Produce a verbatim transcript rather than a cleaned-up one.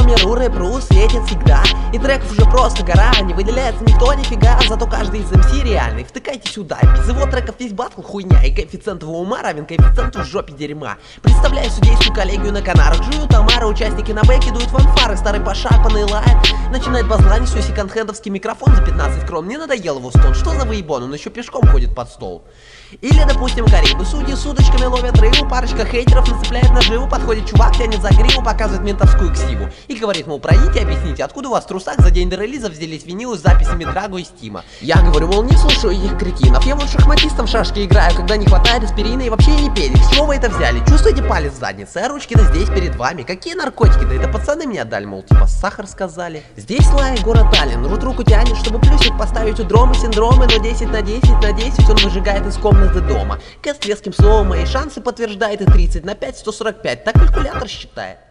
миру рэп.ру светит всегда, и треков уже просто гора. Не выделяется никто нифига, зато каждый из эм си реальный. Втыкайте сюда, без его треков весь батл хуйня, и коэффициент его ума равен коэффициенту в жопе дерьма. Представляю судейскую коллегию на Канарах, жуют омары, участники на бэке дуют фанфары, старый пошарпанный лает. Начинает базланить свой секонд-хендовский микрофон за пятнадцать крон. Мне надоел его стон, что за выебон, он еще пешком ходит под стол. Или, допустим, Карибы, судьи с удочками ловят рыбу, парочка хейтеров нацепляет наживу, подходит чувак, тянет за гриву, показывает ментовскую ксиву и говорит, мол, пройдите, объясните, откуда у вас в трусах за день до релиза взялись винилы с записями Драго и Стима. Я говорю, мол, не слушаю этих кретинов, я вот шахматистом в шашки играю, когда не хватает аспирина и вообще не педик. С чего вы это взяли? Чувствуете палец в заднице, а ручки-то здесь перед вами. Какие наркотики? Да это пацаны мне отдали, мол, типа сахар сказали. Здесь лай, город Таллин, рут руку тянет, чтобы плюсик поставить у дрома синдромы, но десять на десять на десять он выжигает из комнаты дома. Кэст веским словом мои шансы подтверждает, и тридцать на пять сто сорок пять, так калькулятор считает.